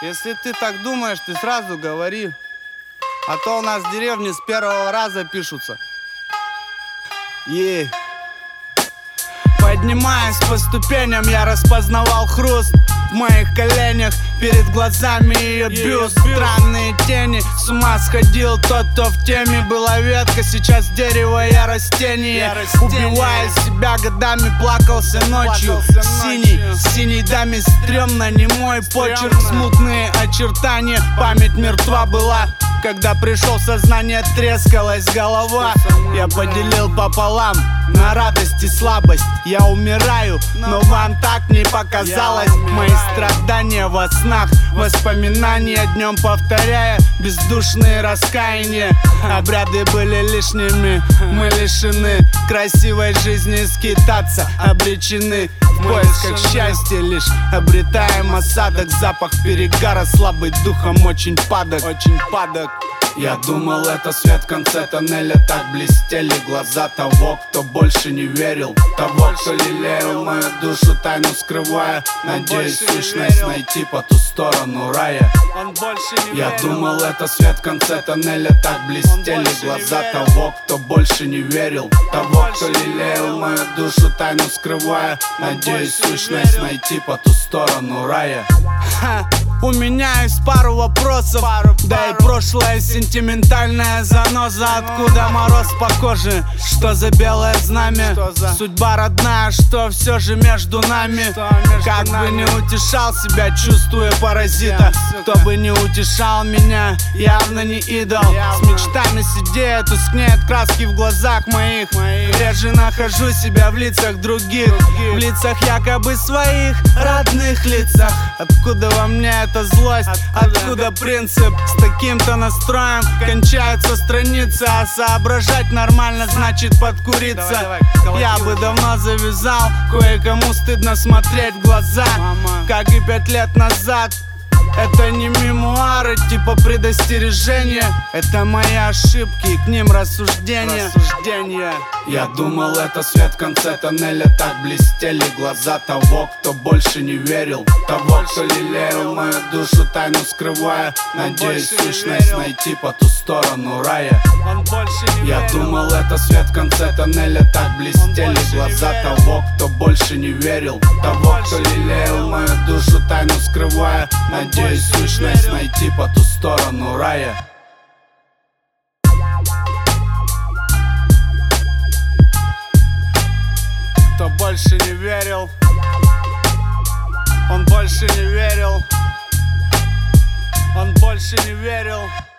Если ты так думаешь, ты сразу говори. А то у нас в деревне с первого раза пишутся. Поднимаясь по ступеням, я распознавал хруст в моих коленях, перед глазами ее бюст. Странные тени, с ума сходил тот, кто в теме. Была ветка, сейчас дерево, я растение. Убивая себя годами, плакался ночью. Синий даме стрёмно, не мой почерк. Смутные очертания, память мертва была. Когда пришел в сознание, трескалась голова. Я поделил пополам на радость и слабость. Я умираю, но вам так не показалось. Мои страдания во снах, воспоминания днем повторяя бездушные раскаяния. Обряды были лишними, мы лишены красивой жизни, скитаться обречены. В поисках счастья лишь обретаем осадок. Запах перегара, слабый духом, очень падок. Я думал, это свет в конце тоннеля. Так блестели глаза того, кто больше не верил, того, кто лелеял мою душу, тайну скрывая. Надеюсь, сущность найти по ту сторону рая. Я думал, это свет в конце тоннеля. Так блестели глаза того, кто больше не верил, того, кто лелеял мою душу, тайну скрывая. Надеюсь, сущность найти по ту сторону рая. У меня есть пару вопросов, да и прошлое сентиментальная заноза. Откуда мороз по коже, что за белое знамя? Судьба родная, что все же между нами. Как бы не утешал себя, чувствуя паразита, кто бы не утешал меня, явно не идол. С мечтами сидея, тускнеют краски в глазах моих. Реже нахожу себя в лицах других, в лицах якобы своих родных лицах. Откуда во мне эта злость, откуда принцип? С таким-то настроем кончаются страницы, а соображать нормально значит подкуриться. Я бы давно завязал, кое-кому стыдно смотреть в глаза, как и 5 лет назад. Это не мемуары, типа предостережения. Это мои ошибки, и к ним рассуждения. Я думал, это свет в конце тоннеля. Так блестели глаза того, кто больше не верил, того, кто лелеял мою душу, тайну скрывая. Надеюсь, сущность найти по ту сторону рая. Я думал, это свет в конце тоннеля. Так блестели глаза того, кто больше не верил, того, кто лелеял мою душу, тайну скрывая. Надеюсь, сущность найти по ту сторону рая. Кто больше не верил, он больше не верил, он больше не верил.